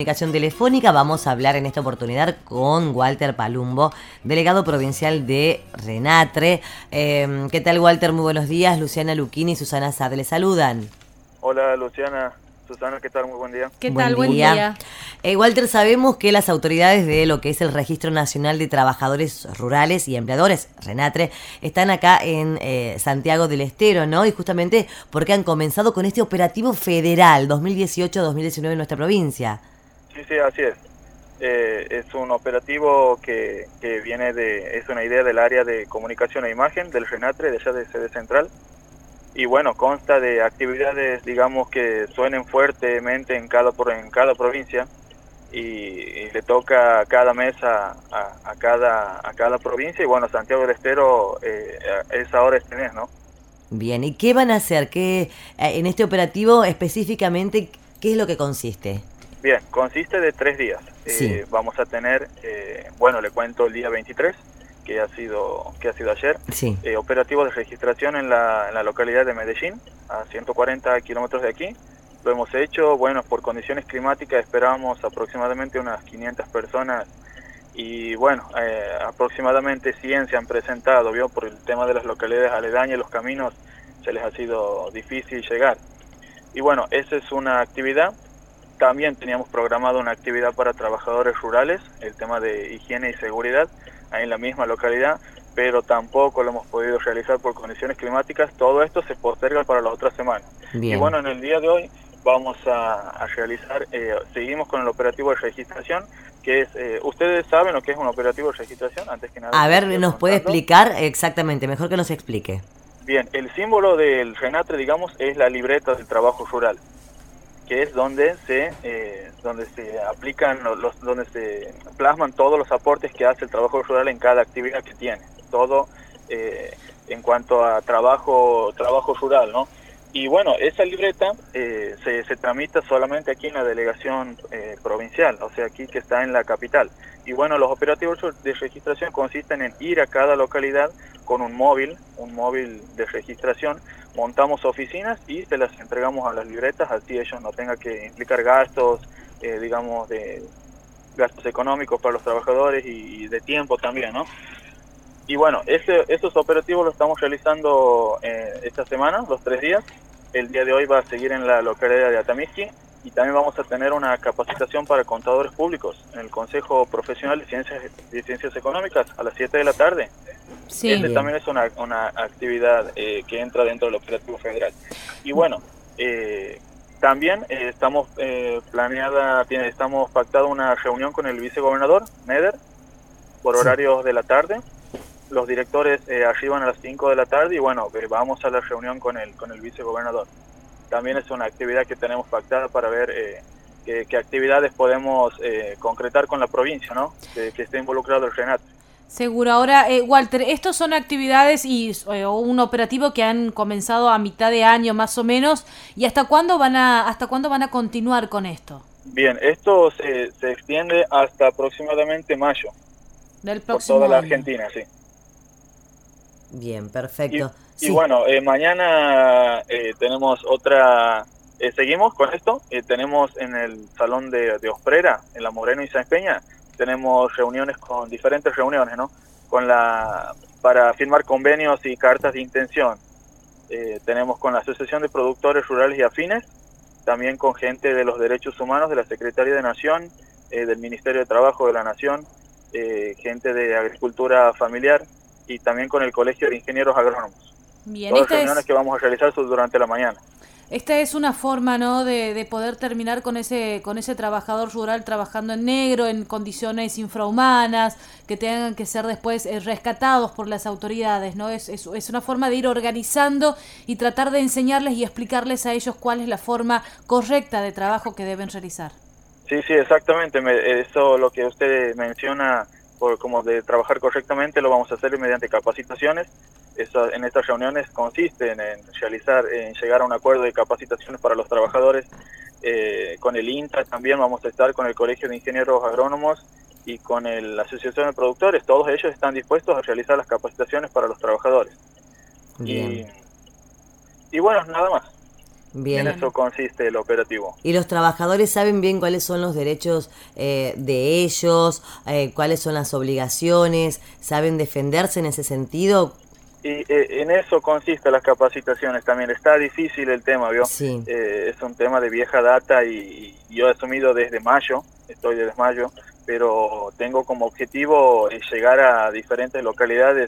Comunicación telefónica, vamos a hablar en esta oportunidad con Walter Palumbo, delegado provincial de Renatre. ¿Qué tal, Walter? Muy buenos días. Luciana Luquini y Susana Sade le saludan. Hola, Luciana. Susana, ¿qué tal? Muy buen día. ¿Qué tal? Buen día. Walter, sabemos que las autoridades de lo que es el Registro Nacional de Trabajadores Rurales y Empleadores, Renatre, están acá en Santiago del Estero, ¿no? Y justamente porque han comenzado con este operativo federal 2018-2019 en nuestra provincia. Sí, así es. Es un operativo que es una idea del área de comunicación e imagen del Renatre, de allá de sede central. Y bueno, consta de actividades, digamos, que suenen fuertemente en cada provincia y le toca cada mes a cada provincia. Y bueno, Santiago del Estero es ahora este mes, ¿no? Bien, ¿y qué van a hacer? ¿Qué, en este operativo específicamente, qué es lo que consiste? Bien, consiste de 3 días. Sí. Vamos a tener, bueno, le cuento el día 23, que ha sido ayer, Sí. operativo de registración en la localidad de Medellín, a 140 kilómetros de aquí. Lo hemos hecho, bueno, por condiciones climáticas esperábamos aproximadamente unas 500 personas y bueno, aproximadamente 100 se han presentado, ¿vio? Por el tema de las localidades aledañas, los caminos, se les ha sido difícil llegar. Y bueno, esa es una actividad. También teníamos programado una actividad para trabajadores rurales, el tema de higiene y seguridad, ahí en la misma localidad, pero tampoco lo hemos podido realizar por condiciones climáticas. Todo esto se posterga para la otra semana. Bien. Y bueno, en el día de hoy vamos a realizar, seguimos con el operativo de registración, que es, ¿ustedes saben lo que es un operativo de registración? Antes que nada. A ver, ¿nos puede explicar exexactamente? Mejor que nos explique. Bien, el símbolo del Renatre, digamos, es la libreta del trabajo rural, que es donde se aplican donde se plasman todos los aportes que hace el trabajo rural en cada actividad que tiene, todo en cuanto a trabajo rural, ¿no? Y bueno, esa libreta se tramita solamente aquí en la delegación provincial, o sea, aquí que está en la capital. Y bueno, los operativos de registración consisten en ir a cada localidad con un móvil de registración, montamos oficinas y se las entregamos a las libretas, así ellos no tengan que implicar gastos, digamos, de gastos económicos para los trabajadores y de tiempo también, ¿no? Y bueno, esos operativos los estamos realizando esta semana, los 3 días. El día de hoy va a seguir en la localidad de Atamisqui y también vamos a tener una capacitación para contadores públicos en el Consejo Profesional de Ciencias Económicas a las 7 de la tarde. Sí. También es una actividad que entra dentro del operativo federal. Y bueno, también estamos pactado una reunión con el vicegobernador, Meder, por horarios de la tarde. Los directores arriban a las 5 de la tarde y bueno, vamos a la reunión con el vicegobernador. También es una actividad que tenemos pactada para ver qué actividades podemos concretar con la provincia, ¿no? Que esté involucrado el Renatre. Seguro. Ahora, Walter, estos son actividades y un operativo que han comenzado a mitad de año más o menos. ¿Y hasta cuándo van a continuar con esto? Bien, esto se extiende hasta aproximadamente mayo. Del próximo por toda la año. Argentina, sí. Bien, perfecto. Y bueno, mañana tenemos otra, seguimos con esto, tenemos en el Salón de Osprera, en La Moreno y Sáenz Peña, tenemos diferentes reuniones, ¿no? Para firmar convenios y cartas de intención. Tenemos con la Asociación de Productores Rurales y Afines, también con gente de los Derechos Humanos, de la Secretaría de Nación, del Ministerio de Trabajo de la Nación, gente de Agricultura Familiar, y también con el Colegio de Ingenieros Agrónomos. Bien, Todas reuniones que vamos a realizar durante la mañana. Esta es una forma, ¿no?, de poder terminar con ese trabajador rural trabajando en negro, en condiciones infrahumanas, que tengan que ser después rescatados por las autoridades, ¿no? Es una forma de ir organizando y tratar de enseñarles y explicarles a ellos cuál es la forma correcta de trabajo que deben realizar. Sí, exactamente. Eso lo que usted menciona, como de trabajar correctamente, lo vamos a hacer mediante capacitaciones. En estas reuniones consisten en llegar a un acuerdo de capacitaciones para los trabajadores. Con el INTA también vamos a estar con el Colegio de Ingenieros Agrónomos y con la Asociación de Productores. Todos ellos están dispuestos a realizar las capacitaciones para los trabajadores. Bien. Y bueno, nada más. Bien. En eso consiste el operativo. ¿Y los trabajadores saben bien cuáles son los derechos de ellos, cuáles son las obligaciones, saben defenderse en ese sentido? Y en eso consiste las capacitaciones también. Está difícil el tema, ¿vio? Sí. Es un tema de vieja data y yo he asumido desde mayo, estoy desde mayo, pero tengo como objetivo llegar a diferentes localidades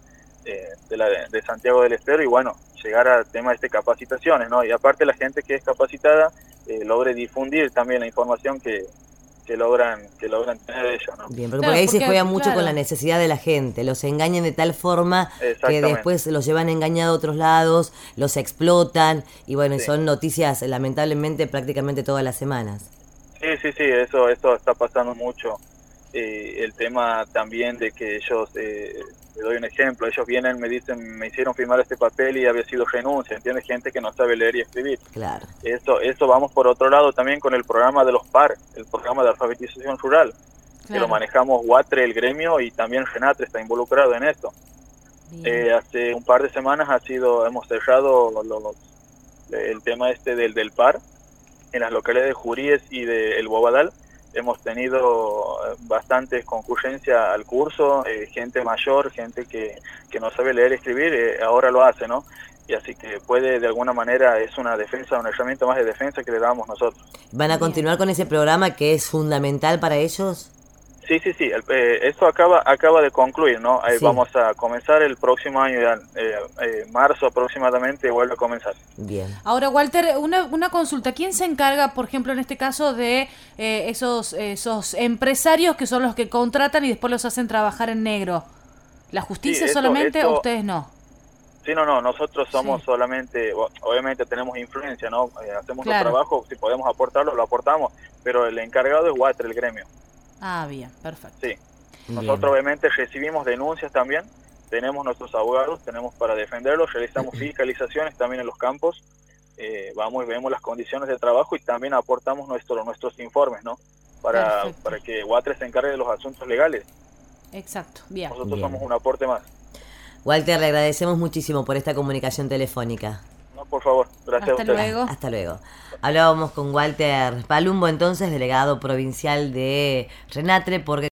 de Santiago del Estero y bueno, llegar al tema de capacitaciones, ¿no? Y aparte la gente que es capacitada logre difundir también la información que logran tener ellos, ¿no? Bien, porque Claro, ahí se porque, juega mucho claro, con la necesidad de la gente, los engañan de tal forma que Exactamente. después los llevan engañados a otros lados, los explotan y bueno, y Sí. son noticias lamentablemente prácticamente todas las semanas. Sí, eso está pasando mucho. El tema también de que ellos, te doy un ejemplo, ellos vienen, me dicen, me hicieron firmar este papel y había sido renuncia, ¿entiendes? Gente que no sabe leer y escribir. Claro. Eso vamos por otro lado también con el programa de los PAR, el programa de alfabetización rural, que claro. lo manejamos Huatre, el gremio, y también Renatre está involucrado en esto. Bien. Hace un par de semanas hemos cerrado el tema del PAR en las localidades de Juríes y de El Bobadal. Hemos tenido bastante concurrencia al curso, gente mayor, gente que no sabe leer y escribir, ahora lo hace, ¿no? Y así que puede, de alguna manera, es una defensa, una herramienta más de defensa que le damos nosotros. ¿Van a continuar con ese programa que es fundamental para ellos? Sí, esto acaba de concluir, ¿no? Sí. Vamos a comenzar el próximo año, marzo aproximadamente, vuelve a comenzar. Bien. Ahora, Walter, una consulta. ¿Quién se encarga, por ejemplo, en este caso, de esos empresarios que son los que contratan y después los hacen trabajar en negro? ¿La justicia Sí, solamente o ustedes no? Sí, no, nosotros somos Sí. solamente, obviamente tenemos influencia, ¿no? Hacemos Claro. los trabajos, si podemos aportarlo, lo aportamos, pero el encargado es Huatre, el gremio. Ah, bien, perfecto. Sí. Bien. Nosotros obviamente recibimos denuncias también, tenemos nuestros abogados, tenemos para defenderlos, realizamos fiscalizaciones también en los campos, vamos y vemos las condiciones de trabajo y también aportamos nuestros informes, ¿no? Para que Huatre se encargue de los asuntos legales. Exacto, bien. Nosotros Bien. somos un aporte más. Walter, le agradecemos muchísimo por esta comunicación telefónica. No, por favor, gracias Hasta a ustedes. luego. Hasta luego. Hablábamos con Walter Palumbo, entonces, delegado provincial de Renatre, porque